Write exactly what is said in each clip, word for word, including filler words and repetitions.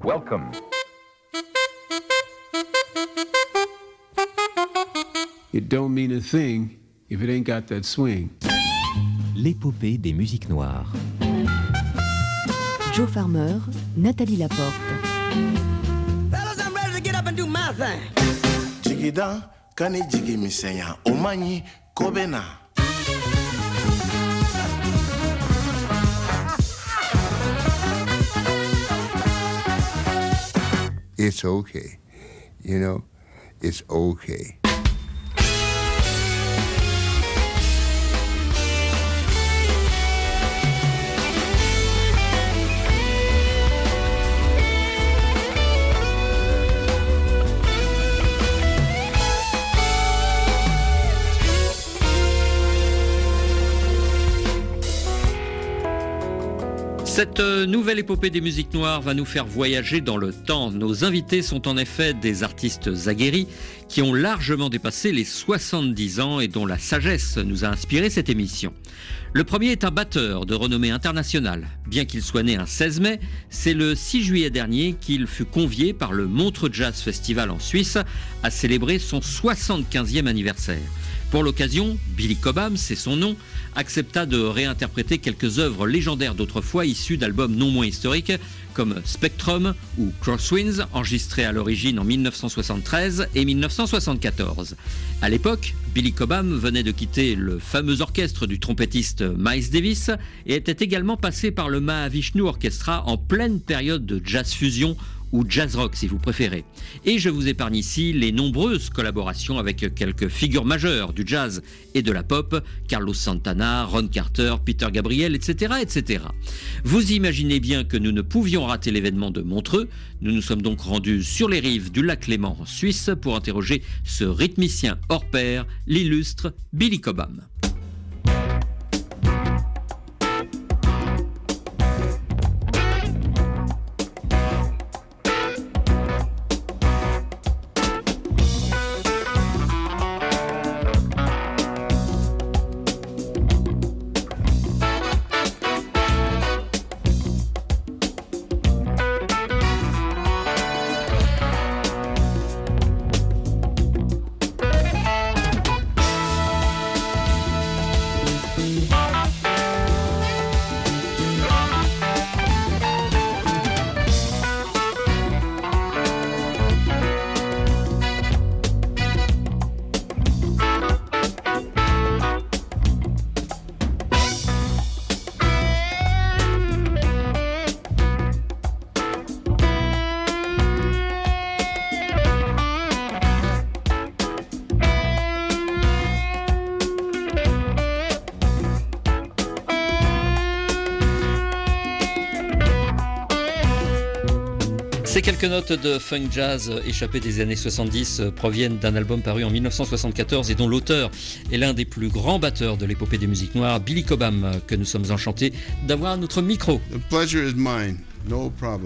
Welcome. It don't mean a thing if it ain't got that swing. L'épopée des musiques noires. Joe Farmer, Nathalie Laporte. Fellas, I'm ready to get up and do my thing. Jigida, kani jigi misenya, omanyi kobena. It's okay, you know, it's okay. Cette nouvelle épopée des musiques noires va nous faire voyager dans le temps. Nos invités sont en effet des artistes aguerris qui ont largement dépassé les soixante-dix ans et dont la sagesse nous a inspiré cette émission. Le premier est un batteur de renommée internationale. Bien qu'il soit né un seize mai, c'est le six juillet dernier qu'il fut convié par le Montreux Jazz Festival en Suisse à célébrer son soixante-quinzième anniversaire. Pour l'occasion, Billy Cobham, c'est son nom, accepta de réinterpréter quelques œuvres légendaires d'autrefois issues d'albums non moins historiques comme Spectrum ou Crosswinds, enregistrés à l'origine en dix-neuf cent soixante-treize et dix-neuf cent soixante-quatorze. À l'époque, Billy Cobham venait de quitter le fameux orchestre du trompettiste Miles Davis et était également passé par le Mahavishnu Orchestra en pleine période de jazz fusion ou jazz rock si vous préférez. Et je vous épargne ici les nombreuses collaborations avec quelques figures majeures du jazz et de la pop, Carlos Santana, Ron Carter, Peter Gabriel, et cetera, et cetera. Vous imaginez bien que nous ne pouvions rater l'événement de Montreux. Nous nous sommes donc rendus sur les rives du lac Léman en Suisse pour interroger ce rythmicien hors pair, l'illustre Billy Cobham. Ces quelques notes de funk jazz échappées des années soixante-dix proviennent d'un album paru en dix-neuf cent soixante-quatorze et dont l'auteur est l'un des plus grands batteurs de l'épopée des musiques noires, Billy Cobham, que nous sommes enchantés d'avoir à notre micro. The pleasure is mine, no problem.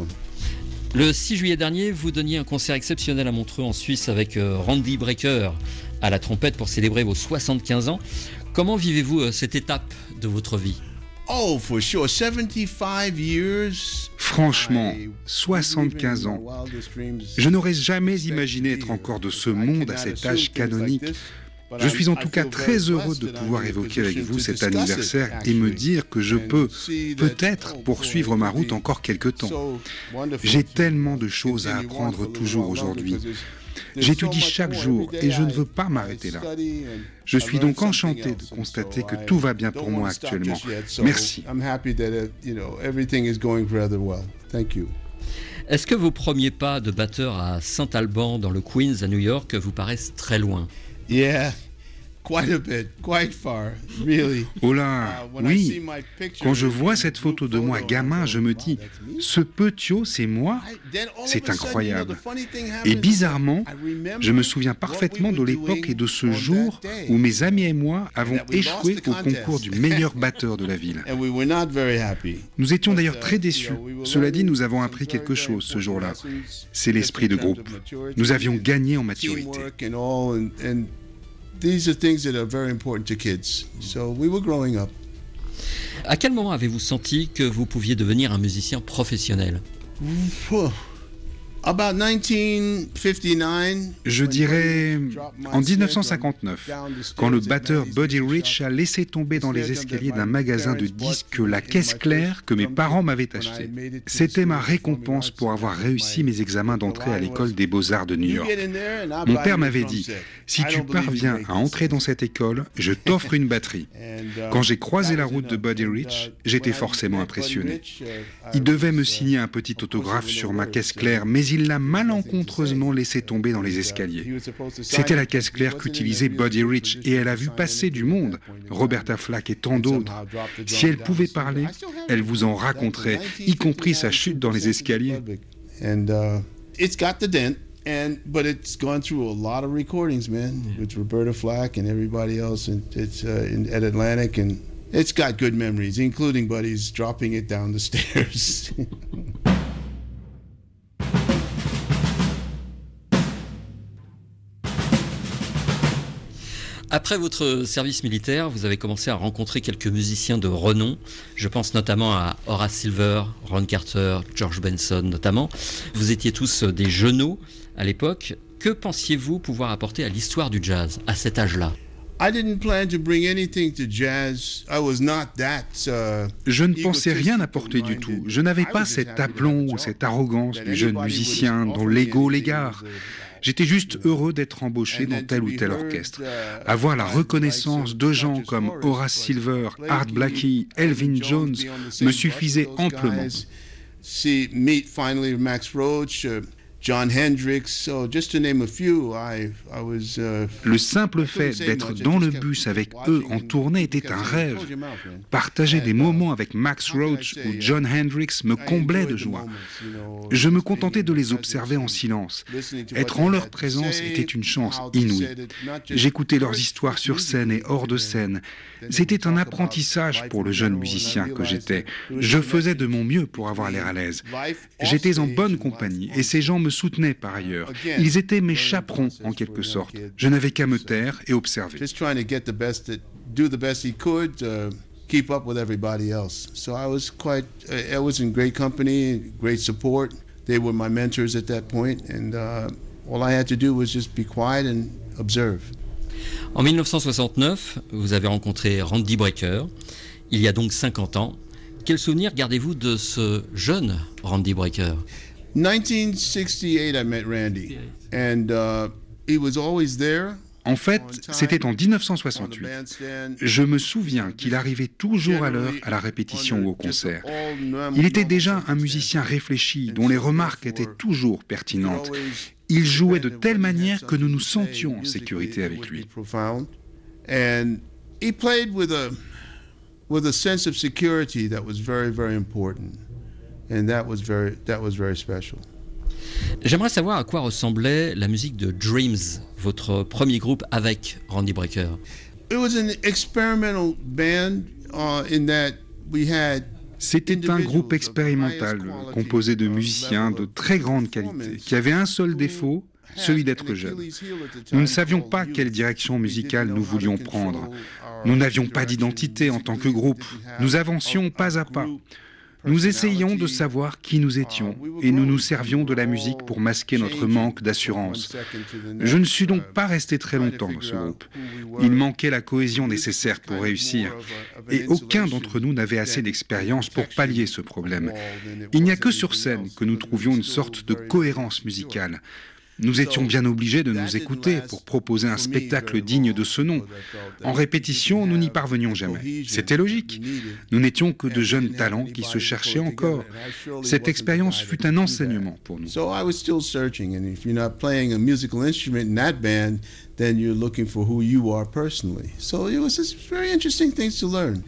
Le six juillet dernier, vous donniez un concert exceptionnel à Montreux en Suisse avec Randy Brecker à la trompette pour célébrer vos soixante-quinze ans. Comment vivez-vous cette étape de votre vie ? Oh, for sure, seventy-five years. Franchement, soixante-quinze ans. Je n'aurais jamais imaginé être encore de ce monde à cet âge canonique. Je suis en tout cas très heureux de pouvoir évoquer avec vous cet anniversaire et me dire que je peux peut-être poursuivre ma route encore quelque temps. J'ai tellement de choses à apprendre toujours aujourd'hui. J'étudie chaque jour et je ne veux pas m'arrêter là. Je suis donc enchanté de constater que tout va bien pour moi actuellement. Merci. Est-ce que vos premiers pas de batteur à Saint-Alban dans le Queens à New York vous paraissent très loin ? Yeah. Quite a bit, quite far, really. Oh là, oui. Quand je vois cette photo de moi gamin, je me dis, ce petio, c'est moi ? C'est incroyable. Et bizarrement, je me souviens parfaitement de l'époque et de ce jour où mes amis et moi avons échoué au concours du meilleur batteur de la ville. Nous étions d'ailleurs très déçus. Cela dit, nous avons appris quelque chose ce jour-là. C'est l'esprit de groupe. Nous avions gagné en maturité. These are things that are very important to kids. So we were growing up. À quel moment avez-vous senti que vous pouviez devenir un musicien professionnel ? About nineteen fifty-nine, Je dirais en dix-neuf cent cinquante-neuf, quand le batteur Buddy Rich a laissé tomber dans les escaliers d'un magasin de disques la caisse claire que mes parents m'avaient achetée. C'était ma récompense pour avoir réussi mes examens d'entrée à l'école des Beaux-Arts de New York. Mon père m'avait dit, si tu parviens à entrer dans cette école, je t'offre une batterie. Quand j'ai croisé la route de Buddy Rich, j'étais forcément impressionné. Il devait me signer un petit autographe sur ma caisse claire, mais il l'a malencontreusement laissé tomber dans les escaliers. C'était la caisse claire qu'utilisait Buddy Rich et elle a vu passer du monde, Roberta Flack et tant d'autres. Si elle pouvait parler, elle vous en raconterait, y compris sa chute dans les escaliers. And uh, it's got the dent, and but it's gone through a lot of recordings, man, with Roberta Flack and everybody else, and it's uh, in, at Atlantic, and it's got good memories, including Buddy's dropping it down the stairs. Après votre service militaire, vous avez commencé à rencontrer quelques musiciens de renom. Je pense notamment à Horace Silver, Ron Carter, George Benson notamment. Vous étiez tous des genoux à l'époque. Que pensiez-vous pouvoir apporter à l'histoire du jazz à cet âge-là ? I didn't plan to bring anything to jazz. I was not that, uh, Je ne pensais rien apporter du tout. Je n'avais pas cet aplomb ou cette arrogance du jeune musicien dont l'ego l'égare. J'étais juste heureux d'être embauché dans tel ou tel orchestre. Avoir la reconnaissance de gens comme Horace Silver, Art Blakey, Elvin Jones me suffisait amplement. See, meet finally Max Roach, uh, John Hendricks, so just to name a few, I, I was, uh, Le simple fait d'être dans le bus avec eux en tournée était un rêve. Partager des moments avec Max Roach ou John Hendricks me comblait de joie. Je me contentais de les observer en silence. Être en leur présence était une chance inouïe. J'écoutais leurs histoires sur scène et hors de scène. C'était un apprentissage pour le jeune musicien que j'étais. Je faisais de mon mieux pour avoir l'air à l'aise. J'étais en bonne compagnie et ces gens me soutenaient par ailleurs. Ils étaient mes chaperons en quelque sorte. Je n'avais qu'à me taire et observer. just trying to get the best, do the best he could, uh, keep up with everybody else. So I was quite, uh, I was in great company, great support. They were my mentors at that point, and uh, all I had to do was just be quiet and observe. En dix-neuf cent soixante-neuf, vous avez rencontré Randy Brecker, il y a donc cinquante ans. Quel souvenir gardez-vous de ce jeune Randy Brecker ? nineteen sixty-eight, I met Randy, and uh, he was always there. En fait, c'était en dix-neuf cent soixante-huit. Je me souviens qu'il arrivait toujours à l'heure à la répétition ou au concert. Il était déjà un musicien réfléchi, dont les remarques étaient toujours pertinentes. Il jouait de telle manière que nous nous sentions en sécurité avec lui. And he played with a with a sense of security that was very, very important, and that was very that was very special. J'aimerais savoir à quoi ressemblait la musique de Dreams, votre premier groupe avec Randy Brecker. It was an experimental band uh, in that we had C'était un groupe expérimental composé de musiciens de très grande qualité, qui avaient un seul défaut, celui d'être jeunes. Nous ne savions pas quelle direction musicale nous voulions prendre. Nous n'avions pas d'identité en tant que groupe. Nous avancions pas à pas. Nous essayions de savoir qui nous étions et nous nous servions de la musique pour masquer notre manque d'assurance. Je ne suis donc pas resté très longtemps dans ce groupe. Il manquait la cohésion nécessaire pour réussir et aucun d'entre nous n'avait assez d'expérience pour pallier ce problème. Il n'y a que sur scène que nous trouvions une sorte de cohérence musicale. Nous étions bien obligés de nous écouter pour proposer un spectacle digne de ce nom. En répétition, nous n'y parvenions jamais. C'était logique. Nous n'étions que de jeunes talents qui se cherchaient encore. Cette expérience fut un enseignement pour nous. So I was still searching, and if you're not playing a musical instrument in that band, then you're looking for who you are personally. So it was just very interesting things to learn.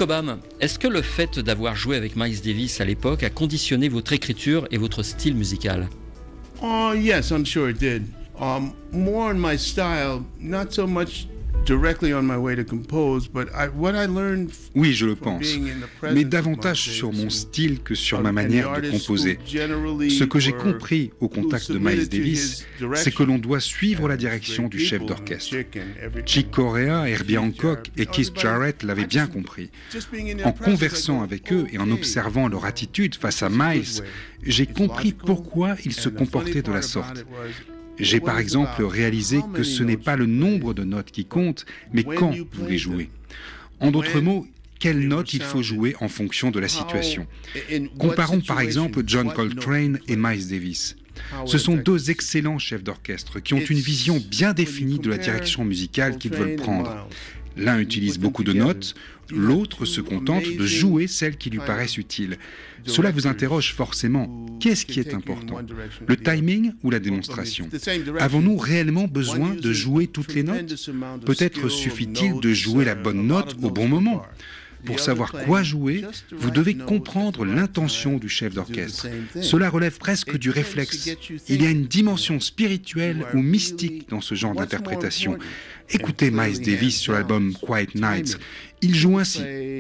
Cobham, est-ce que le fait d'avoir joué avec Miles Davis à l'époque a conditionné votre écriture et votre style musical? Oh, yes, I'm sure it did. Um, more in my style, not so much directly on my way to compose, but I, what I learned Oui, je le pense, mais davantage sur mon style que sur ma manière de composer. Ce que j'ai compris au contact de Miles Davis, c'est que l'on doit suivre la direction du chef d'orchestre. Chick Corea, Herbie Hancock et Keith Jarrett l'avaient bien compris. En conversant avec eux et en observant leur attitude face à Miles, j'ai compris pourquoi ils se comportaient de la sorte. J'ai par exemple réalisé que ce n'est pas le nombre de notes qui compte, mais quand vous les jouez. En d'autres mots, quelle note il faut jouer en fonction de la situation. Comparons par exemple John Coltrane et Miles Davis. Ce sont deux excellents chefs d'orchestre qui ont une vision bien définie de la direction musicale qu'ils veulent prendre. L'un utilise beaucoup de notes, l'autre se contente de jouer celles qui lui paraissent utiles. Cela vous interroge forcément. Qu'est-ce qui est important? Le timing ou la démonstration? Avons-nous réellement besoin de jouer toutes les notes? Peut-être suffit-il de jouer la bonne note au bon moment. Pour savoir quoi jouer, vous devez comprendre l'intention du chef d'orchestre. Cela relève presque du réflexe. Il y a une dimension spirituelle ou mystique dans ce genre d'interprétation. Écoutez Miles Davis sur l'album Quiet Nights. Il joue ainsi.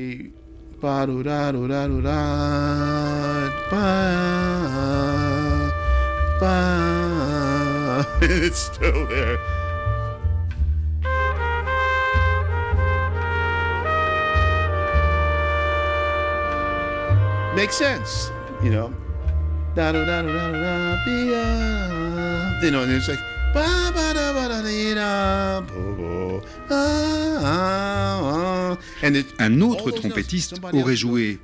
It's still there. Makes sense, you know. Da da da da da da da. You know, and it's like ba ba da ba da da da bo ah. And it, un autre trompettiste aurait joué.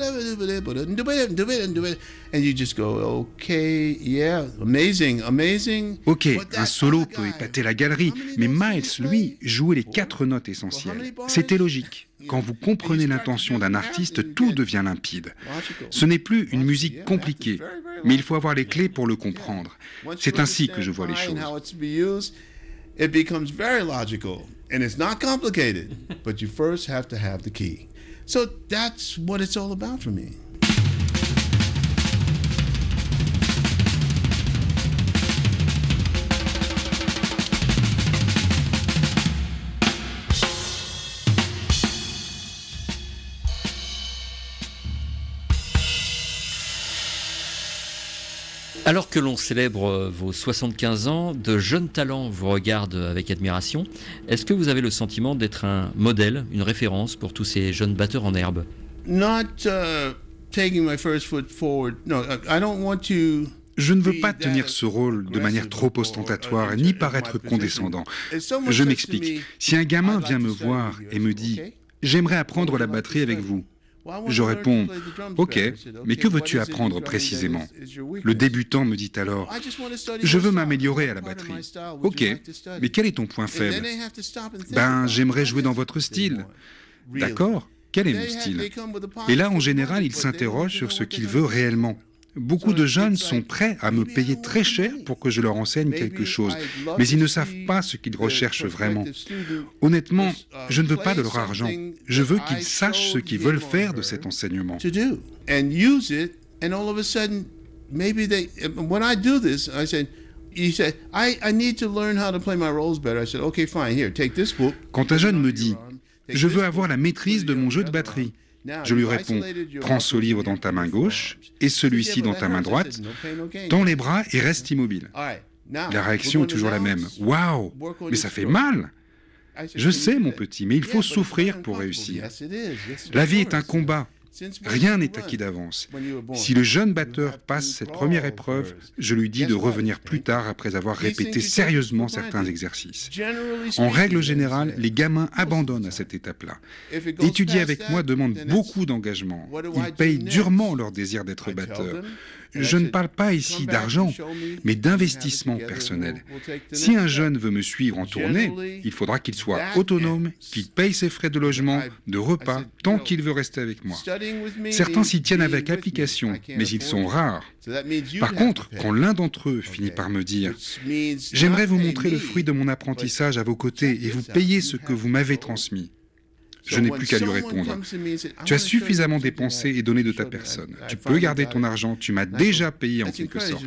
And you just go, okay, yeah, amazing, amazing. Ok, un solo peut épater la galerie, mais Miles, lui, jouait les quatre notes essentielles. C'était logique. Quand vous comprenez l'intention d'un artiste, tout devient limpide. Ce n'est plus une musique compliquée, mais il faut avoir les clés pour le comprendre. C'est ainsi que je vois les choses. It becomes very logical, and it's not complicated, but you first have to have the key. So that's what it's all about for me. Alors que l'on célèbre vos soixante-quinze ans, de jeunes talents vous regardent avec admiration. Est-ce que vous avez le sentiment d'être un modèle, une référence pour tous ces jeunes batteurs en herbe? Not uh, taking my first foot forward. No, I don't want to. Je ne veux pas tenir ce rôle de manière trop ostentatoire, ni paraître condescendant. Je m'explique. Si un gamin vient me voir et me dit « J'aimerais apprendre la batterie avec vous », je réponds « Ok, mais que veux-tu apprendre précisément ?» Le débutant me dit alors « Je veux m'améliorer à la batterie. » « Ok, mais quel est ton point faible ?»« Ben, j'aimerais jouer dans votre style. » « D'accord, quel est mon style ?» Et là, en général, il s'interroge sur ce qu'il veut réellement. Beaucoup de jeunes sont prêts à me payer très cher pour que je leur enseigne quelque chose, mais ils ne savent pas ce qu'ils recherchent vraiment. Honnêtement, je ne veux pas de leur argent. Je veux qu'ils sachent ce qu'ils veulent faire de cet enseignement. Quand un jeune me dit « Je veux avoir la maîtrise de mon jeu de batterie », je lui réponds, prends ce livre dans ta main gauche et celui-ci dans ta main droite, tends les bras et reste immobile. La réaction est toujours la même. Waouh, mais ça fait mal. Je sais, mon petit, mais il faut souffrir pour réussir. La vie est un combat. Rien n'est acquis d'avance. Si le jeune batteur passe cette première épreuve, je lui dis de revenir plus tard après avoir répété sérieusement certains exercices. En règle générale, les gamins abandonnent à cette étape-là. Étudier avec moi demande beaucoup d'engagement. Ils payent durement leur désir d'être batteur. Je ne parle pas ici d'argent, mais d'investissement personnel. Si un jeune veut me suivre en tournée, il faudra qu'il soit autonome, qu'il paye ses frais de logement, de repas, tant qu'il veut rester avec moi. Certains s'y tiennent avec application, mais ils sont rares. Par contre, quand l'un d'entre eux finit par me dire « J'aimerais vous montrer le fruit de mon apprentissage à vos côtés et vous payer ce que vous m'avez transmis », Je n'ai plus qu'à lui répondre. Tu as suffisamment dépensé et donné de ta personne. Tu peux garder ton argent, tu m'as déjà payé en quelque sorte.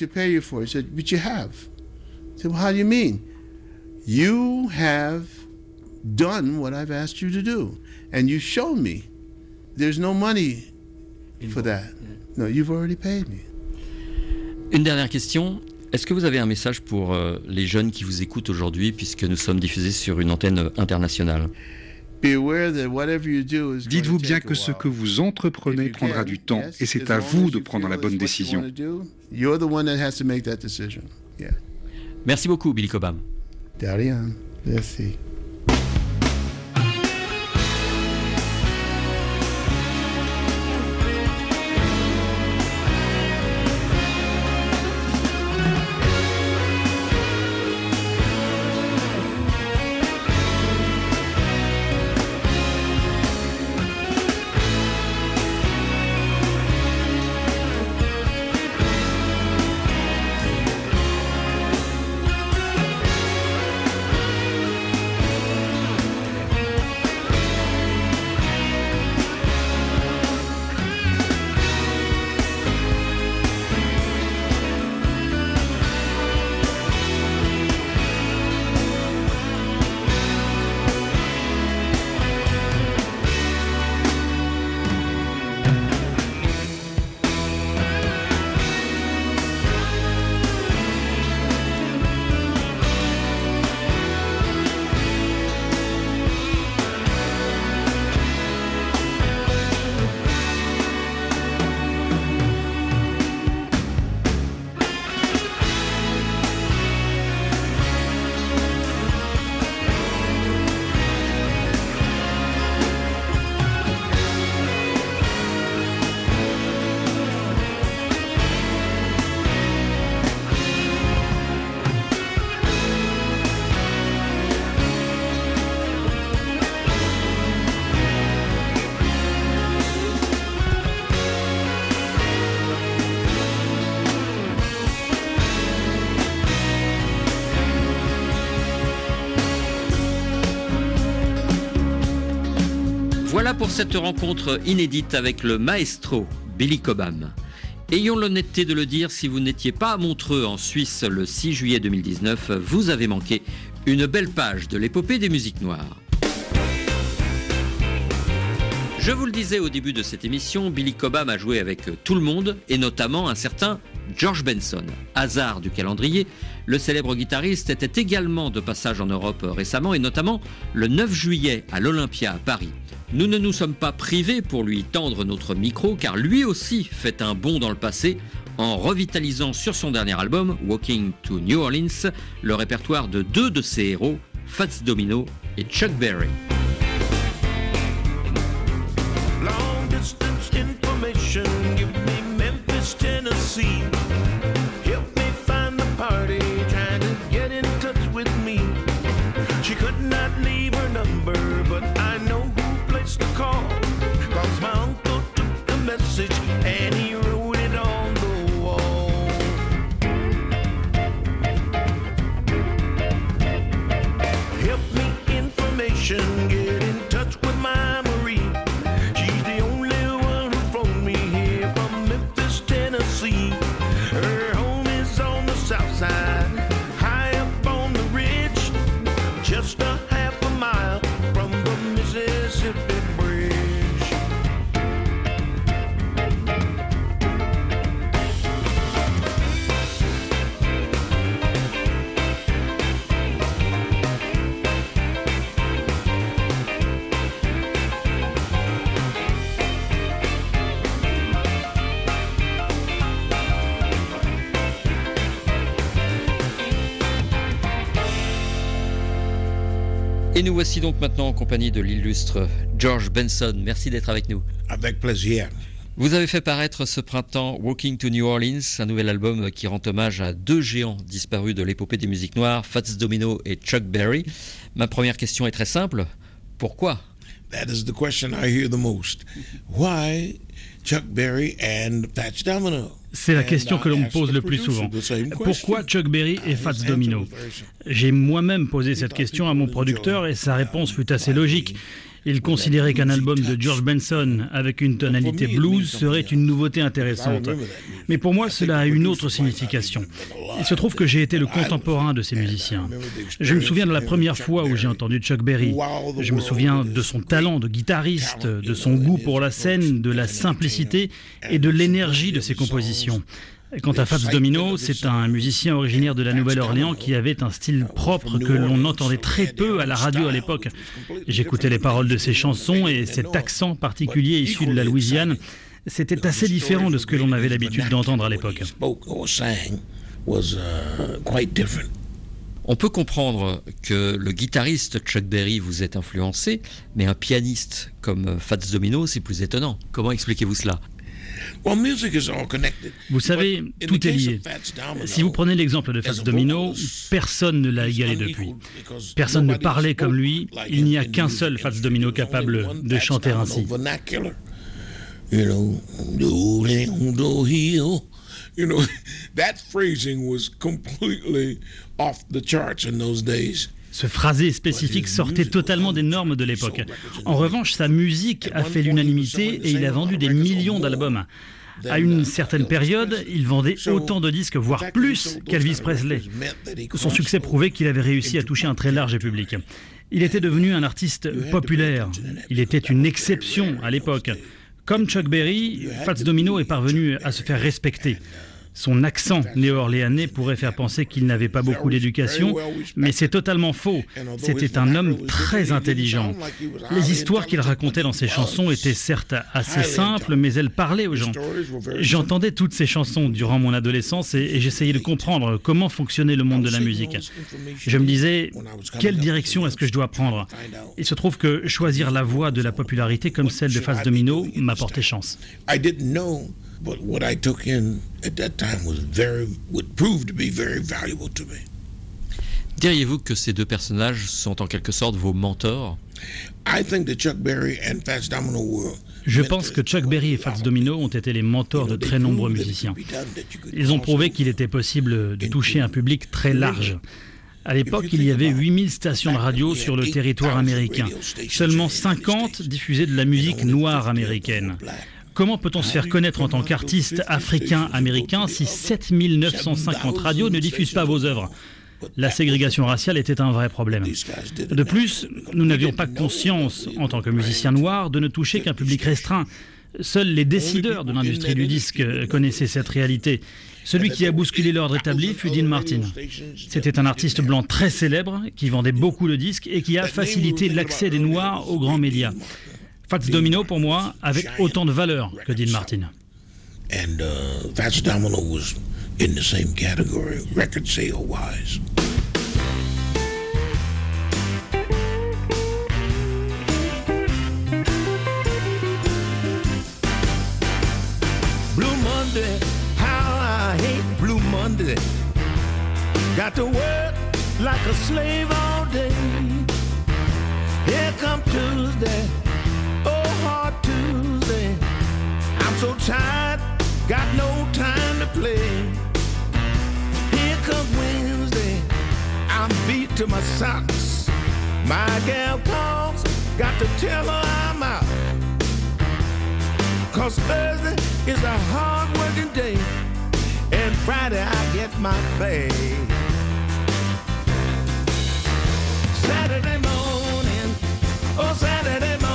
You have done what I've asked you to do, and you showed me. There's no money for that. No, you've already paid me. Une dernière question. Est-ce que vous avez un message pour euh, les jeunes qui vous écoutent aujourd'hui, puisque nous sommes diffusés sur une antenne internationale? Dites-vous bien que ce que vous entreprenez prendra du temps, et c'est à vous de prendre la bonne décision. Merci beaucoup, Billy Cobham. Darian, merci. Voilà pour cette rencontre inédite avec le maestro Billy Cobham. Ayons l'honnêteté de le dire, si vous n'étiez pas à Montreux en Suisse le six juillet deux mille dix-neuf, vous avez manqué une belle page de l'épopée des musiques noires. Je vous le disais au début de cette émission, Billy Cobham a joué avec tout le monde, et notamment un certain George Benson. Hasard du calendrier, le célèbre guitariste était également de passage en Europe récemment, et notamment le neuf juillet à l'Olympia à Paris. Nous ne nous sommes pas privés pour lui tendre notre micro, car lui aussi fait un bond dans le passé en revitalisant sur son dernier album, Walking to New Orleans, le répertoire de deux de ses héros, Fats Domino et Chuck Berry. Long distance information, give me Memphis, Tennessee. Help me find the party, trying to get in touch with me. She could not leave her number, but I know who placed the call. Cause my uncle took the message and he wrote it on the wall. Help me information, get in touch with my Marie. She's the only one who phoned me here from Memphis, Tennessee. Her home is on the south side, high up on the ridge, just a half a mile from the Mississippi Bridge. Et nous voici donc maintenant en compagnie de l'illustre George Benson. Merci d'être avec nous. Avec plaisir. Vous avez fait paraître ce printemps Walking to New Orleans, un nouvel album qui rend hommage à deux géants disparus de l'épopée des musiques noires, Fats Domino et Chuck Berry. Ma première question est très simple. Pourquoi ? That is the question I hear the most. Why Chuck Berry and Fats Domino? C'est la question que l'on me pose le plus souvent. Pourquoi Chuck Berry et Fats Domino ? J'ai moi-même posé cette question à mon producteur et sa réponse fut assez logique. Il considérait qu'un album de George Benson avec une tonalité blues serait une nouveauté intéressante. Mais pour moi, cela a une autre signification. Il se trouve que j'ai été le contemporain de ces musiciens. Je me souviens de la première fois où j'ai entendu Chuck Berry. Je me souviens de son talent de guitariste, de son goût pour la scène, de la simplicité et de l'énergie de ses compositions. Quant à Fats Domino, c'est un musicien originaire de la Nouvelle-Orléans qui avait un style propre que l'on entendait très peu à la radio à l'époque. J'écoutais les paroles de ses chansons et cet accent particulier issu de la Louisiane, c'était assez différent de ce que l'on avait l'habitude d'entendre à l'époque. On peut comprendre que le guitariste Chuck Berry vous ait influencé, mais un pianiste comme Fats Domino, c'est plus étonnant. Comment expliquez-vous cela ? Vous savez, tout est lié. Si vous prenez l'exemple de Fats Domino, personne ne l'a égalé depuis. Personne ne parlait comme lui. Il n'y a qu'un seul Fats Domino capable de chanter ainsi. You know, that phrasing was completely off the charts in those days. Ce phrasé spécifique sortait totalement des normes de l'époque. En revanche, sa musique a fait l'unanimité et il a vendu des millions d'albums. À une certaine période, il vendait autant de disques, voire plus, qu'Elvis Presley. Son succès prouvait qu'il avait réussi à toucher un très large public. Il était devenu un artiste populaire. Il était une exception à l'époque. Comme Chuck Berry, Fats Domino est parvenu à se faire respecter. Son accent néo-orléanais pourrait faire penser qu'il n'avait pas beaucoup d'éducation, mais c'est totalement faux. C'était un homme très intelligent. Les histoires qu'il racontait dans ses chansons étaient certes assez simples, mais elles parlaient aux gens. J'entendais toutes ces chansons durant mon adolescence et, et j'essayais de comprendre comment fonctionnait le monde de la musique. Je me disais, quelle direction est-ce que je dois prendre ? Il se trouve que choisir la voie de la popularité comme celle de Fats Domino m'a porté chance. But what I took in at that time was very, would prove to be very valuable to me. Diriez-vous que ces deux personnages sont en quelque sorte vos mentors ? I think that Chuck Berry and Fats Domino were. Je pense que Chuck Berry et Fats Domino ont été les mentors de très nombreux musiciens. Ils ont prouvé qu'il était possible de toucher un public très large. À l'époque, il y avait huit mille stations de radio sur le territoire américain. Seulement cinquante diffusaient de la musique noire américaine. Comment peut-on se faire connaître en tant qu'artiste africain-américain si sept mille neuf cent cinquante radios ne diffusent pas vos œuvres ? La ségrégation raciale était un vrai problème. De plus, nous n'avions pas conscience, en tant que musiciens noirs, de ne toucher qu'un public restreint. Seuls les décideurs de l'industrie du disque connaissaient cette réalité. Celui qui a bousculé l'ordre établi fut Dean Martin. C'était un artiste blanc très célèbre, qui vendait beaucoup de disques et qui a facilité l'accès des Noirs aux grands médias. Fats Domino, pour moi, avait autant de valeur que Dean Martin. And uh, Fats Domino was in the same category, record sale wise. Blue Monday, how I hate Blue Monday. Got to work like a slave all day. Here come Tuesday. Oh, hard Tuesday, I'm so tired, got no time to play. Here comes Wednesday, I'm beat to my socks. My gal calls, got to tell her I'm out. Cause Thursday is a hard working day, and Friday I get my pay. Saturday morning, oh Saturday morning,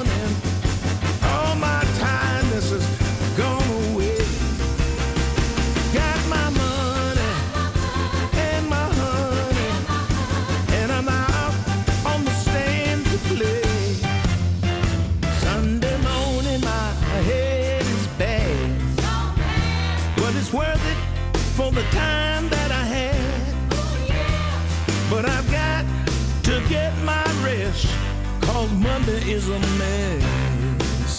for the time that I had. But I've got to get my rest, cause Monday is a mess.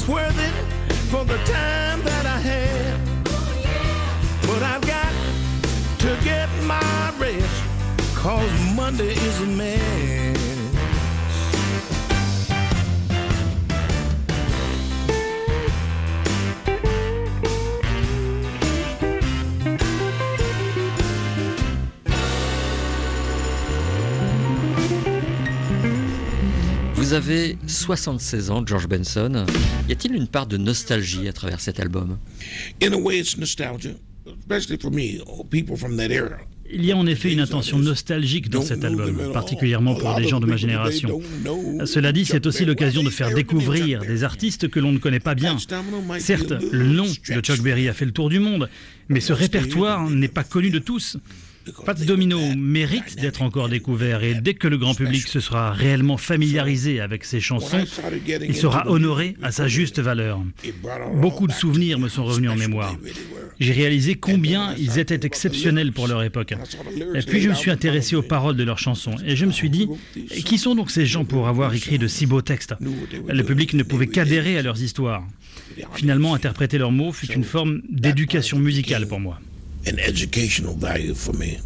it's worth it for the time that I had. But I've got to get my rest, cause Monday is a mess. Vous avez soixante-seize ans, George Benson. Y a-t-il une part de nostalgie à travers cet album? In a way, it's nostalgia, especially for me, people from that era. Il y a en effet une intention nostalgique dans cet album, particulièrement pour des gens de ma génération. Cela dit, c'est aussi l'occasion de faire découvrir des artistes que l'on ne connaît pas bien. Certes, le nom de Chuck Berry a fait le tour du monde, mais ce répertoire n'est pas connu de tous. Fats Domino mérite d'être encore découvert et dès que le grand public se sera réellement familiarisé avec ses chansons, il sera honoré à sa juste valeur. Beaucoup de souvenirs me sont revenus en mémoire. J'ai réalisé combien ils étaient exceptionnels pour leur époque. Et puis je me suis intéressé aux paroles de leurs chansons et je me suis dit, qui sont donc ces gens pour avoir écrit de si beaux textes? Le public ne pouvait qu'adhérer à leurs histoires. Finalement, interpréter leurs mots fut une forme d'éducation musicale pour moi. An educational value for me.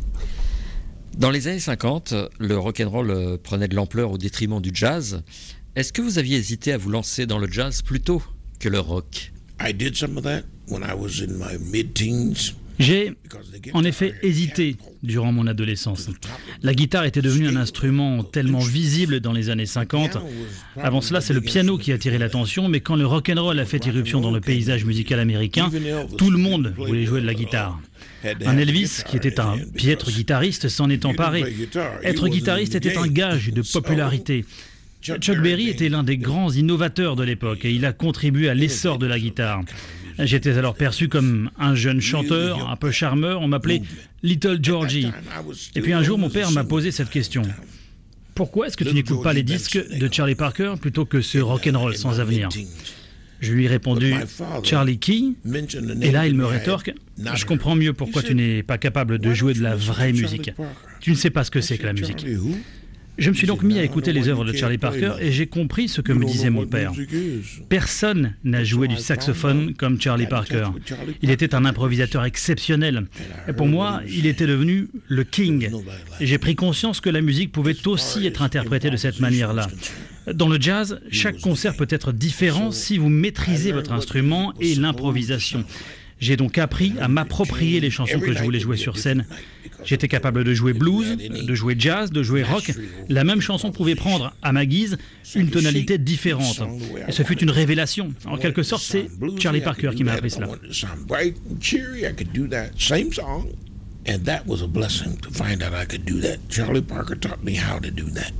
Dans les années cinquante, le rock'n'roll prenait de l'ampleur au détriment du jazz. Est-ce que vous aviez hésité à vous lancer dans le jazz plutôt que le rock? I did some of that when I was in my mid-teens. J'ai en effet hésité durant mon adolescence. La guitare était devenue un instrument tellement visible dans les années cinquante. Avant cela, c'est le piano qui attirait l'attention, mais quand le rock'n'roll a fait irruption dans le paysage musical américain, tout le monde voulait jouer de la guitare. Un Elvis, qui était un piètre guitariste, s'en est emparé. Être guitariste était un gage de popularité. Chuck Berry était l'un des grands innovateurs de l'époque et il a contribué à l'essor de la guitare. J'étais alors perçu comme un jeune chanteur, un peu charmeur, on m'appelait Little Georgie. Et puis un jour, mon père m'a posé cette question. Pourquoi est-ce que tu n'écoutes pas les disques de Charlie Parker plutôt que ce rock'n'roll sans avenir? Je lui ai répondu Charlie Key, et là il me rétorque, je comprends mieux pourquoi tu n'es pas capable de jouer de la vraie musique. Tu ne sais pas ce que c'est que la musique. Je me suis donc mis à écouter les œuvres de Charlie Parker et j'ai compris ce que me disait mon père. Personne n'a joué du saxophone comme Charlie Parker. Il était un improvisateur exceptionnel. Et pour moi, il était devenu le king. Et j'ai pris conscience que la musique pouvait aussi être interprétée de cette manière-là. Dans le jazz, chaque concert peut être différent si vous maîtrisez votre instrument et l'improvisation. J'ai donc appris à m'approprier les chansons que je voulais jouer sur scène. J'étais capable de jouer blues, de jouer jazz, de jouer rock. La même chanson pouvait prendre, à ma guise, une tonalité différente. Et ce fut une révélation. En quelque sorte, c'est Charlie Parker qui m'a appris cela. And that was a blessing to find out I could do that. Charlie Parker taught me how to do that.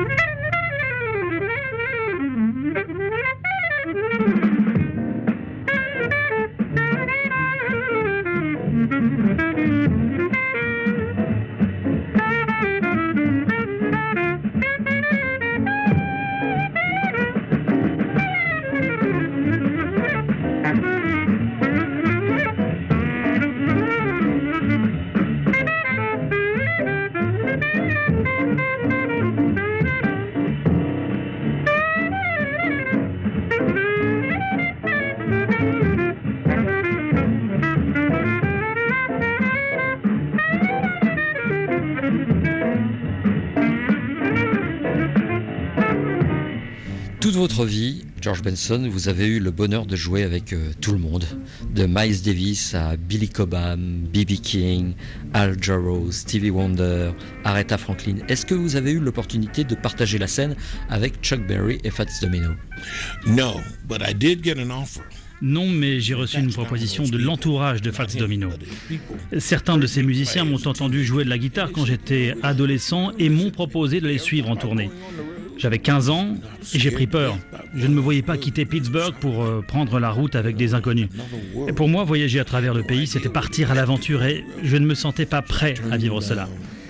Toute votre vie, George Benson, vous avez eu le bonheur de jouer avec euh, tout le monde, de Miles Davis à Billy Cobham, B B King, Al Jarreau, Stevie Wonder, Aretha Franklin. Est-ce que vous avez eu l'opportunité de partager la scène avec Chuck Berry et Fats Domino? No, but I did get an offer. Non, mais j'ai reçu une proposition de l'entourage de Fats Domino. Certains de ces musiciens m'ont entendu jouer de la guitare quand j'étais adolescent et m'ont proposé de les suivre en tournée. J'avais quinze ans et j'ai pris peur. Je ne me voyais pas quitter Pittsburgh pour euh, prendre la route avec des inconnus. Et pour moi, voyager à travers le pays, c'était partir à l'aventure et je ne me sentais pas prêt à vivre cela.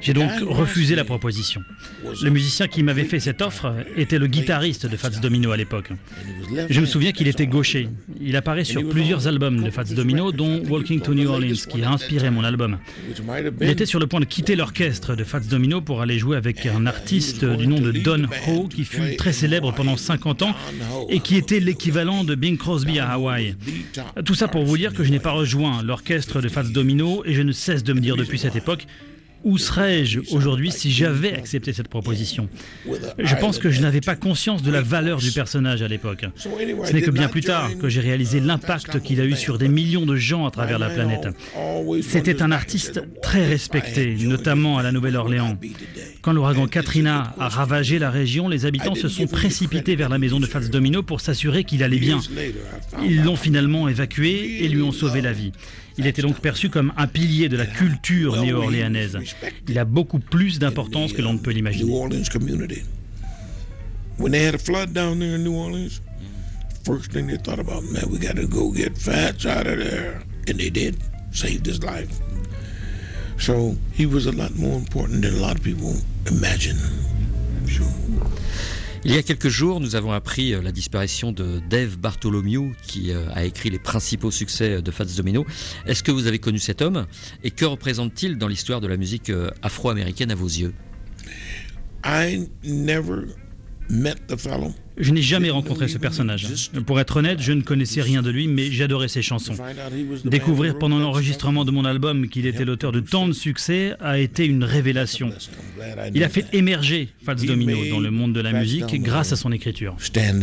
J'ai donc refusé la proposition. Le musicien qui m'avait fait cette offre était le guitariste de Fats Domino à l'époque. Je me souviens qu'il était gaucher. Il apparaît sur plusieurs albums de Fats Domino, dont Walking to New Orleans, qui a inspiré mon album. Il était sur le point de quitter l'orchestre de Fats Domino pour aller jouer avec un artiste du nom de Don Ho, qui fut très célèbre pendant cinquante ans et qui était l'équivalent de Bing Crosby à Hawaï. Tout ça pour vous dire que je n'ai pas rejoint l'orchestre de Fats Domino et je ne cesse de me dire depuis cette époque: où serais-je aujourd'hui si j'avais accepté cette proposition? Je pense que je n'avais pas conscience de la valeur du personnage à l'époque. Ce n'est que bien plus tard que j'ai réalisé l'impact qu'il a eu sur des millions de gens à travers la planète. C'était un artiste très respecté, notamment à la Nouvelle-Orléans. Quand l'ouragan Katrina a ravagé la région, les habitants se sont précipités vers la maison de Fats Domino pour s'assurer qu'il allait bien. Ils l'ont finalement évacué et lui ont sauvé la vie. Il était donc perçu comme un pilier de la culture néo-orléanaise. Il a beaucoup plus d'importance que l'on ne peut l'imaginer. When they had a flood down there in New Orleans, first thing they thought about, man, we got to go get Fats out of there. And they did, saved his life. So he was a lot more important than a lot of people imagine. Sure. Il y a quelques jours, nous avons appris la disparition de Dave Bartholomew, qui a écrit les principaux succès de Fats Domino. Est-ce que vous avez connu cet homme? Et que représente-t-il dans l'histoire de la musique afro-américaine à vos yeux? I never met the fellow. Je n'ai jamais rencontré ce personnage. Pour être honnête, je ne connaissais rien de lui, mais j'adorais ses chansons. Découvrir pendant l'enregistrement de mon album qu'il était l'auteur de tant de succès a été une révélation. Il a fait émerger Fats Domino dans le monde de la musique grâce à son écriture.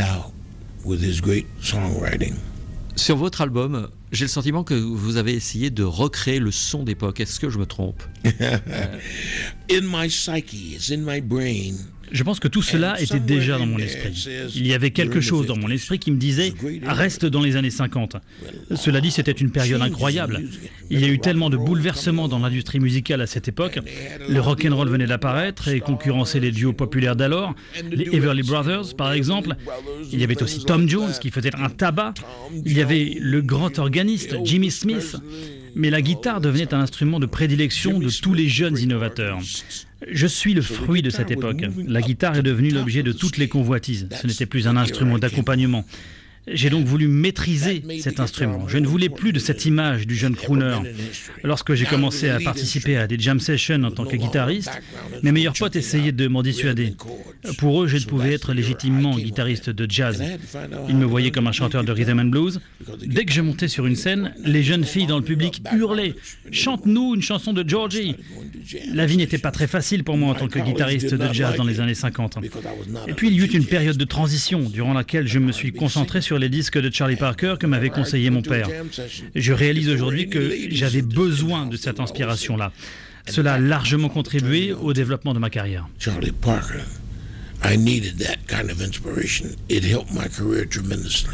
Sur votre album, j'ai le sentiment que vous avez essayé de recréer le son d'époque. Est-ce que je me trompe? In my psyche, it's in my brain. Je pense que tout cela était déjà dans mon esprit. Il y avait quelque chose dans mon esprit qui me disait « reste dans les années cinquante ». Cela dit, c'était une période incroyable. Il y a eu tellement de bouleversements dans l'industrie musicale à cette époque. Le rock'n'roll venait d'apparaître et concurrençait les duos populaires d'alors. Les Everly Brothers, par exemple. Il y avait aussi Tom Jones qui faisait un tabac. Il y avait le grand organiste Jimmy Smith. Mais la guitare devenait un instrument de prédilection de tous les jeunes innovateurs. Je suis le fruit de cette époque. La guitare est devenue l'objet de toutes les convoitises. Ce n'était plus un instrument d'accompagnement. J'ai donc voulu maîtriser cet instrument. Je ne voulais plus de cette image du jeune crooner. Lorsque j'ai commencé à participer à des jam sessions en tant que guitariste, mes meilleurs potes essayaient de m'en dissuader. Pour eux, je ne pouvais être légitimement guitariste de jazz. Ils me voyaient comme un chanteur de rhythm and blues. Dès que je montais sur une scène, les jeunes filles dans le public hurlaient « Chante-nous une chanson de Georgie !» La vie n'était pas très facile pour moi en tant que guitariste de jazz dans les années cinquante. Et puis il y eut une période de transition durant laquelle je me suis concentré sur les disques de Charlie Parker que m'avait conseillé mon père. Je réalise aujourd'hui que j'avais besoin de cette inspiration-là. Cela a largement contribué au développement de ma carrière. Charlie Parker, I needed that kind of inspiration. It helped my career tremendously.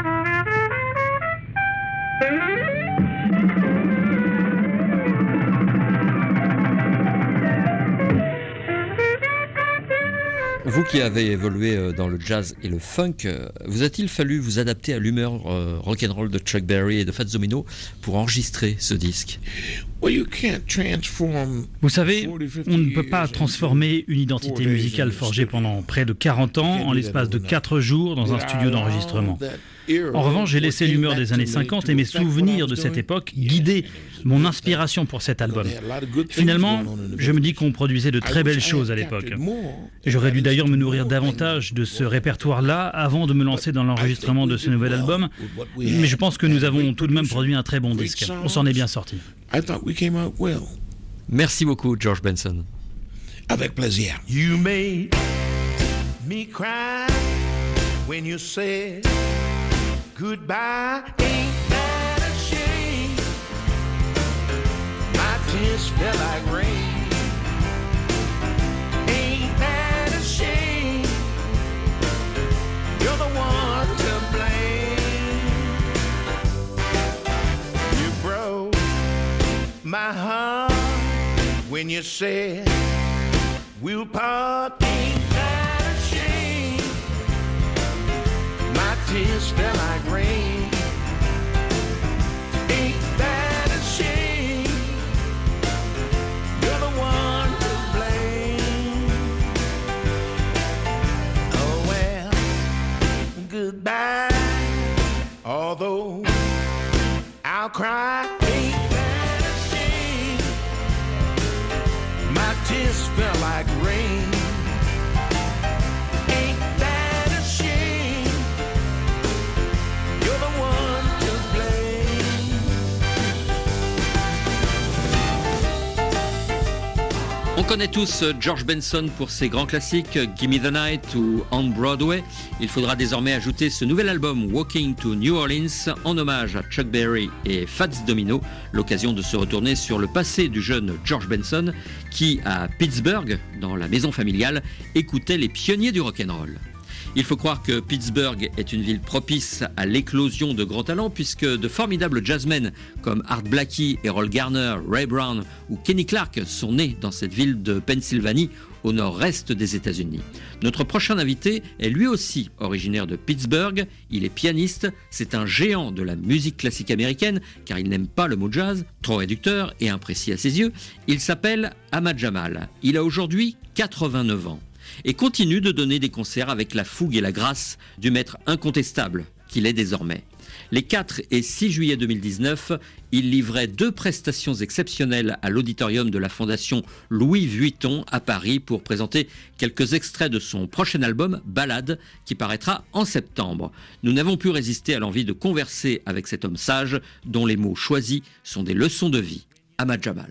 Vous qui avez évolué dans le jazz et le funk, vous a-t-il fallu vous adapter à l'humeur euh, rock'n'roll de Chuck Berry et de Fats Domino pour enregistrer ce disque? Vous savez, on ne peut pas transformer une identité musicale forgée pendant près de quarante ans en l'espace de quatre jours dans un studio d'enregistrement. En revanche, j'ai laissé l'humeur des années cinquante et mes souvenirs de cette époque guider mon inspiration pour cet album. Finalement, je me dis qu'on produisait de très belles choses à l'époque. J'aurais dû d'ailleurs me nourrir davantage de ce répertoire-là avant de me lancer dans l'enregistrement de ce nouvel album, mais je pense que nous avons tout de même produit un très bon disque. On s'en est bien sorti. Merci beaucoup, George Benson. Avec plaisir. You made me cry when you said goodbye. Ain't that a shame? My tears fell like rain. Ain't that a shame? You're the one to blame. You broke my heart when you said we'll part. Ain't that a shame? My tears fell like rain. Ain't that a shame? You're the one to goodbye. Although I'll cry, ain't that a shame? My tears fell like rain. Ain't that a shame? You're the one to blame. On connaît tous George Benson pour ses grands classiques Gimme the Night ou On Broadway. Il faudra désormais ajouter ce nouvel album Walking to New Orleans en hommage à Chuck Berry et Fats Domino, l'occasion de se retourner sur le passé du jeune George Benson qui, à Pittsburgh, dans la maison familiale, écoutait les pionniers du rock'n'roll. Il faut croire que Pittsburgh est une ville propice à l'éclosion de grands talents puisque de formidables jazzmen comme Art Blakey, Errol Garner, Ray Brown ou Kenny Clarke sont nés dans cette ville de Pennsylvanie au nord-est des États-Unis. Notre prochain invité est lui aussi originaire de Pittsburgh, il est pianiste, c'est un géant de la musique classique américaine car il n'aime pas le mot jazz, trop réducteur et imprécis à ses yeux. Il s'appelle Ahmad Jamal, il a aujourd'hui quatre-vingt-neuf ans et continue de donner des concerts avec la fougue et la grâce du maître incontestable qu'il est désormais. Les quatre et six juillet deux mille dix-neuf, il livrait deux prestations exceptionnelles à l'auditorium de la Fondation Louis Vuitton à Paris pour présenter quelques extraits de son prochain album Ballade qui paraîtra en septembre. Nous n'avons pu résister à l'envie de converser avec cet homme sage dont les mots choisis sont des leçons de vie. Ahmad Jamal.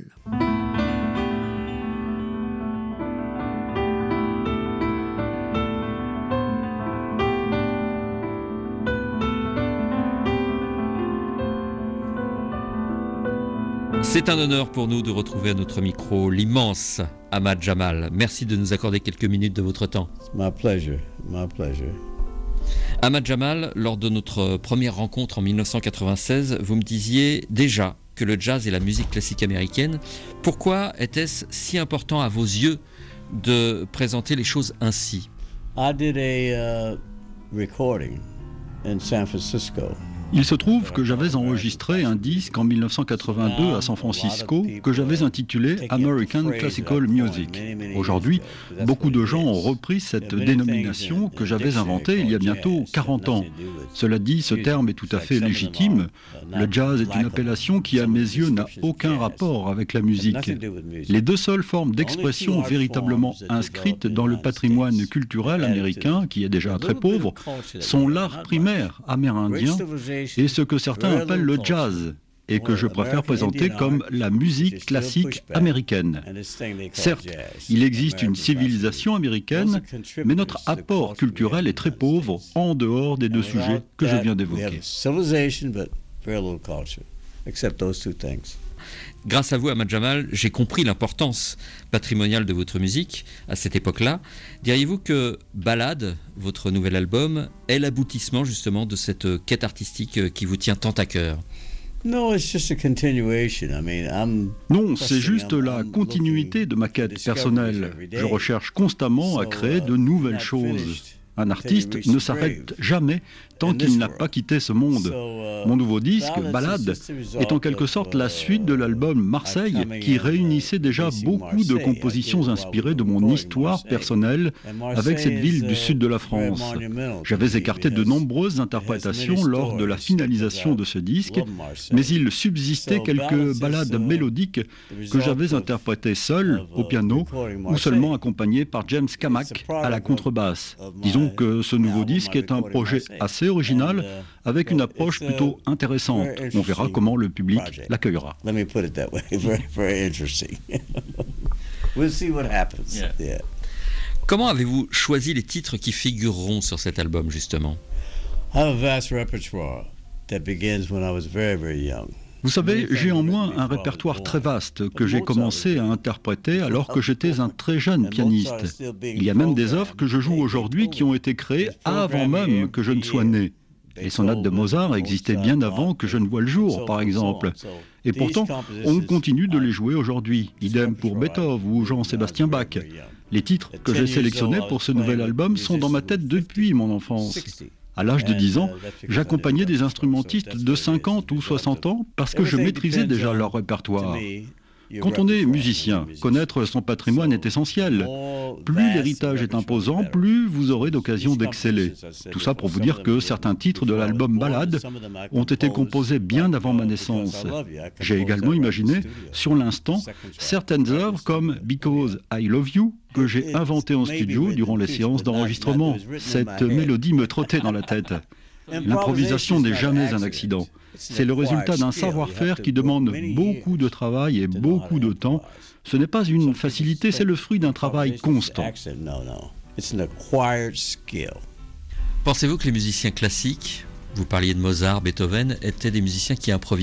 C'est un honneur pour nous de retrouver à notre micro l'immense Ahmad Jamal. Merci de nous accorder quelques minutes de votre temps. My pleasure, my pleasure. Ahmad Jamal, lors de notre première rencontre en mille neuf cent quatre-vingt-seize, vous me disiez déjà que le jazz est la musique classique américaine. Pourquoi était-ce si important à vos yeux de présenter les choses ainsi? I did a uh, recording in San Francisco. Il se trouve que j'avais enregistré un disque en mille neuf cent quatre-vingt-deux à San Francisco que j'avais intitulé American Classical Music. Aujourd'hui, beaucoup de gens ont repris cette dénomination que j'avais inventée il y a bientôt quarante ans. Cela dit, ce terme est tout à fait légitime. Le jazz est une appellation qui, à mes yeux, n'a aucun rapport avec la musique. Les deux seules formes d'expression véritablement inscrites dans le patrimoine culturel américain, qui est déjà très pauvre, sont l'art primaire amérindien et ce que certains appellent le jazz, et que je préfère présenter comme la musique classique américaine. Certes, il existe une civilisation américaine, mais notre apport culturel est très pauvre en dehors des deux sujets que je viens d'évoquer. Grâce à vous, Ahmad Jamal, j'ai compris l'importance patrimoniale de votre musique à cette époque-là. Diriez-vous que Ballade, votre nouvel album, est l'aboutissement justement de cette quête artistique qui vous tient tant à cœur? Non, c'est juste la continuité de ma quête personnelle. Je recherche constamment à créer de nouvelles choses. Un artiste ne s'arrête jamais tant qu'il n'a pas quitté ce monde. Mon nouveau disque, Ballade, est en quelque sorte la suite de l'album Marseille, qui réunissait déjà beaucoup de compositions inspirées de mon histoire personnelle avec cette ville du sud de la France. J'avais écarté de nombreuses interprétations lors de la finalisation de ce disque, mais il subsistait quelques ballades mélodiques que j'avais interprétées seul au piano ou seulement accompagnées par James Camac à la contrebasse. Disons que ce nouveau disque est un projet assez original avec une approche plutôt intéressante. On verra comment le public l'accueillera. Comment avez-vous choisi les titres qui figureront sur cet album justement? Vous savez, j'ai en moi un répertoire très vaste que j'ai commencé à interpréter alors que j'étais un très jeune pianiste. Il y a même des œuvres que je joue aujourd'hui qui ont été créées avant même que je ne sois né. Les sonates de Mozart existaient bien avant que je ne voie le jour, par exemple. Et pourtant, on continue de les jouer aujourd'hui. Idem pour Beethoven ou Jean-Sébastien Bach. Les titres que j'ai sélectionnés pour ce nouvel album sont dans ma tête depuis mon enfance. À l'âge de dix ans, j'accompagnais des instrumentistes de cinquante ou soixante ans parce que je maîtrisais déjà leur répertoire. Quand on est musicien, connaître son patrimoine est essentiel. Plus l'héritage est imposant, plus vous aurez d'occasion d'exceller. Tout ça pour vous dire que certains titres de l'album Ballade ont été composés bien avant ma naissance. J'ai également imaginé, sur l'instant, certaines œuvres comme Because I Love You, que j'ai inventé en studio durant les séances d'enregistrement. Cette mélodie me trottait dans la tête. L'improvisation n'est jamais un accident. C'est le résultat d'un savoir-faire qui demande beaucoup de travail et beaucoup de temps. Ce n'est pas une facilité, c'est le fruit d'un travail constant. Pensez-vous que les musiciens classiques, vous parliez de Mozart, Beethoven, étaient des musiciens qui improvisaient ?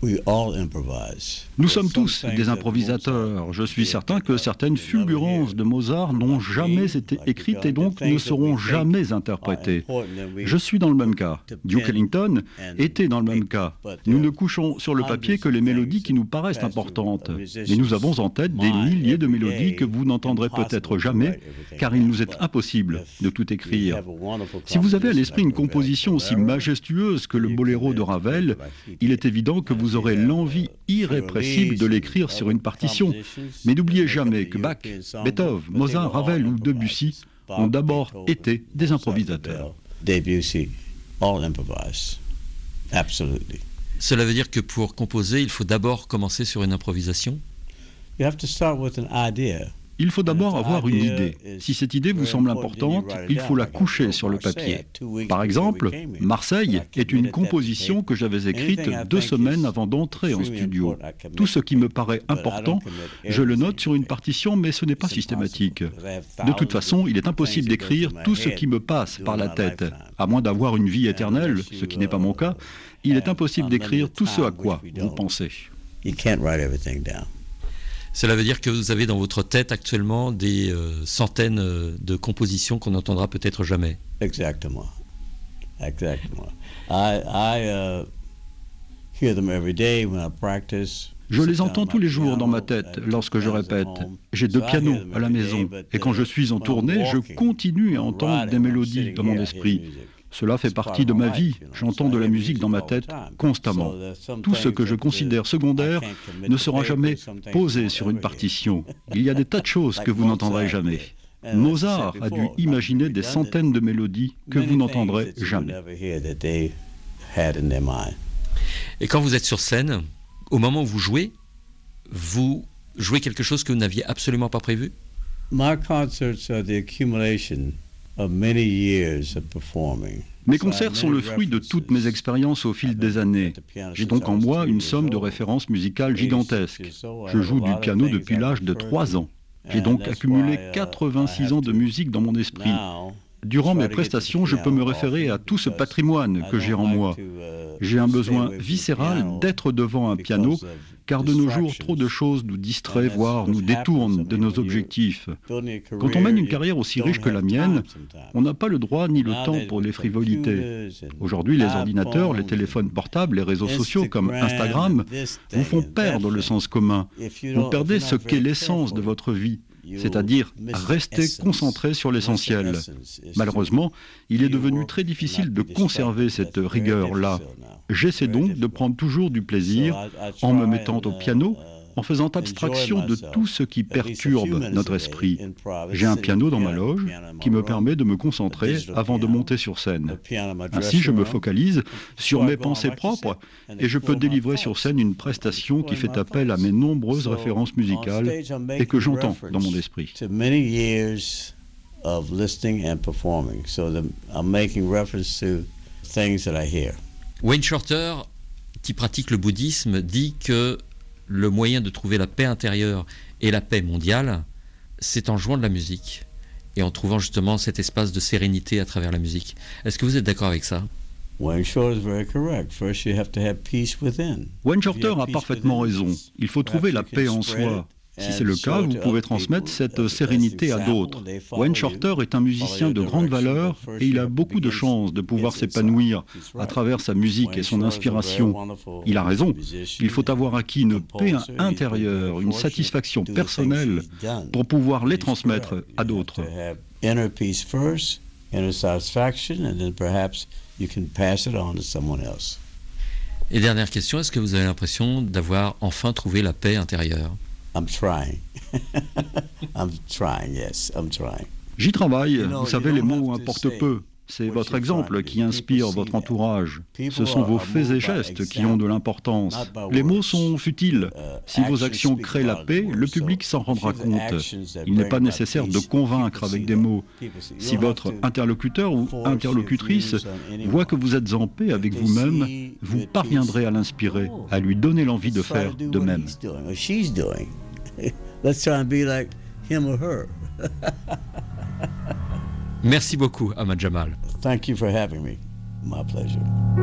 Nous sommes tous des improvisateurs. Je suis certain que certaines fulgurances de Mozart n'ont jamais été écrites et donc ne seront jamais interprétées. Je suis dans le même cas. Duke Ellington était dans le même cas. Nous ne couchons sur le papier que les mélodies qui nous paraissent importantes. Mais nous avons en tête des milliers de mélodies que vous n'entendrez peut-être jamais, car il nous est impossible de tout écrire. Si vous avez à l'esprit une composition aussi majestueuse que le boléro de Ravel, il est évident que vous Vous aurez l'envie irrépressible de l'écrire sur une partition. Mais n'oubliez jamais que Bach, Beethoven, Mozart, Ravel ou Debussy ont d'abord été des improvisateurs. Debussy, all improvise. Absolutely. Cela veut dire que pour composer, il faut d'abord commencer sur une improvisation ? You have to start with an idea. Il faut d'abord avoir une idée. Si cette idée vous semble importante, il faut la coucher sur le papier. Par exemple, Marseille est une composition que j'avais écrite deux semaines avant d'entrer en studio. Tout ce qui me paraît important, je le note sur une partition, mais ce n'est pas systématique. De toute façon, il est impossible d'écrire tout ce qui me passe par la tête. À moins d'avoir une vie éternelle, ce qui n'est pas mon cas, il est impossible d'écrire tout ce à quoi vous pensez. You can't write everything down. Cela veut dire que vous avez dans votre tête actuellement des euh, centaines de compositions qu'on n'entendra peut-être jamais. Exactement. Exactement. I, I uh, hear them every day when I practice. Je les entends tous les jours dans ma tête lorsque je répète. J'ai deux pianos à la maison et quand je suis en tournée, je continue à entendre des mélodies dans mon esprit. Cela fait partie de ma vie. J'entends de la musique dans ma tête constamment. Tout ce que je considère secondaire ne sera jamais posé sur une partition. Il y a des tas de choses que vous n'entendrez jamais. Mozart a dû imaginer des centaines de mélodies que vous n'entendrez jamais. Et quand vous êtes sur scène, au moment où vous jouez, vous jouez quelque chose que vous n'aviez absolument pas prévu ? My concerts are the accumulation of many years of performing. Mes concerts sont le fruit de toutes mes expériences au fil des années. J'ai donc en moi une somme de références musicales gigantesques. Je joue du piano depuis l'âge de trois ans. J'ai donc accumulé quatre-vingt-six ans de musique dans mon esprit. Durant mes prestations, je peux me référer à tout ce patrimoine que j'ai en moi. J'ai un besoin viscéral d'être devant un piano, car de nos jours, trop de choses nous distraient, voire nous détournent de nos objectifs. Quand on mène une carrière aussi riche que la mienne, on n'a pas le droit ni le temps pour les frivolités. Aujourd'hui, les ordinateurs, les téléphones portables, les réseaux sociaux comme Instagram vous font perdre le sens commun. Vous perdez ce qu'est l'essence de votre vie, c'est-à-dire rester concentré sur l'essentiel. Malheureusement, il est devenu très difficile de conserver cette rigueur-là. J'essaie donc de prendre toujours du plaisir en me mettant au piano, en faisant abstraction de tout ce qui perturbe notre esprit. J'ai un piano dans ma loge qui me permet de me concentrer avant de monter sur scène. Ainsi, je me focalise sur mes pensées propres et je peux délivrer sur scène une prestation qui fait appel à mes nombreuses références musicales et que j'entends dans mon esprit. Wayne Shorter, qui pratique le bouddhisme, dit que le moyen de trouver la paix intérieure et la paix mondiale, c'est en jouant de la musique et en trouvant justement cet espace de sérénité à travers la musique. Est-ce que vous êtes d'accord avec ça ? Wayne Shorter is very correct. First, you have to have peace within. Wayne Shorter a parfaitement raison. Il faut trouver la paix en soi. Si c'est le cas, vous pouvez transmettre cette sérénité à d'autres. Wayne Shorter est un musicien de grande valeur et il a beaucoup de chances de pouvoir s'épanouir à travers sa musique et son inspiration. Il a raison. Il faut avoir acquis une paix intérieure, une satisfaction personnelle pour pouvoir les transmettre à d'autres. Inner peace first, inner satisfaction, and then perhaps you can pass it on to someone else. Et dernière question, est-ce que vous avez l'impression d'avoir enfin trouvé la paix intérieure? I'm trying. I'm trying, yes, I'm trying. J'y travaille. Vous savez, les mots importent peu. C'est votre exemple qui inspire votre entourage. Ce sont vos faits et gestes qui ont de l'importance. Les mots sont futiles. Si vos actions créent la paix, le public s'en rendra compte. Il n'est pas nécessaire de convaincre avec des mots. Si votre interlocuteur ou interlocutrice voit que vous êtes en paix avec vous-même, vous parviendrez à l'inspirer, à lui donner l'envie de faire de même. Let's try and be like him or her. Merci beaucoup, Ahmad Jamal. Thank you for having me. My pleasure.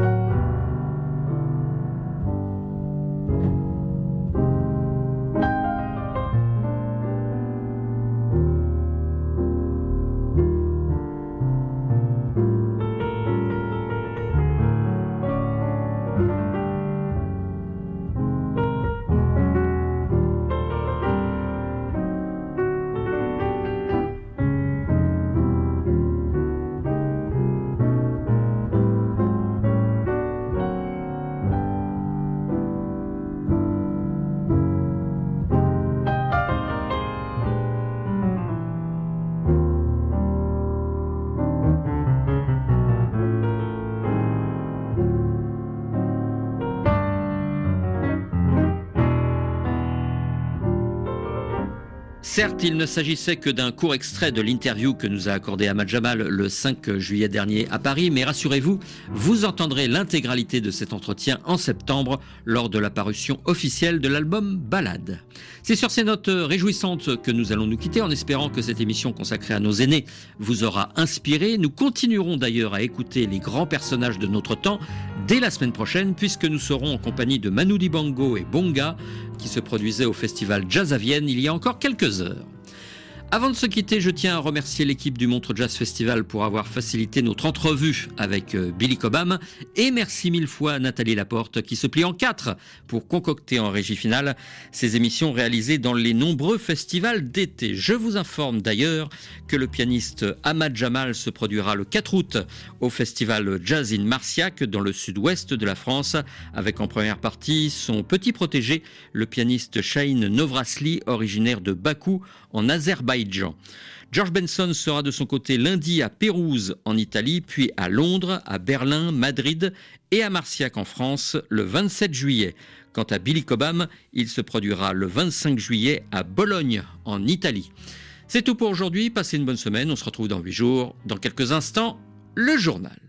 Certes, il ne s'agissait que d'un court extrait de l'interview que nous a accordé Ahmad Jamal le cinq juillet dernier à Paris, mais rassurez-vous, vous entendrez l'intégralité de cet entretien en septembre lors de la parution officielle de l'album Ballade. C'est sur ces notes réjouissantes que nous allons nous quitter en espérant que cette émission consacrée à nos aînés vous aura inspiré. Nous continuerons d'ailleurs à écouter les grands personnages de notre temps dès la semaine prochaine puisque nous serons en compagnie de Manu Dibango et Bonga qui se produisaient au festival Jazz à Vienne il y a encore quelques heures. Avant de se quitter, je tiens à remercier l'équipe du Montreux Jazz Festival pour avoir facilité notre entrevue avec Billy Cobham et merci mille fois à Nathalie Laporte qui se plie en quatre pour concocter en régie finale ces émissions réalisées dans les nombreux festivals d'été. Je vous informe d'ailleurs que le pianiste Ahmad Jamal se produira le quatre août au festival Jazz in Marciac dans le sud-ouest de la France avec en première partie son petit protégé, le pianiste Shahin Novrasli, originaire de Bakou en Azerbaïdjan. George Benson sera de son côté lundi à Pérouse en Italie, puis à Londres, à Berlin, Madrid et à Marciac en France le vingt-sept juillet. Quant à Billy Cobham, il se produira le vingt-cinq juillet à Bologne en Italie. C'est tout pour aujourd'hui, passez une bonne semaine, on se retrouve dans huit jours. Dans quelques instants, le journal.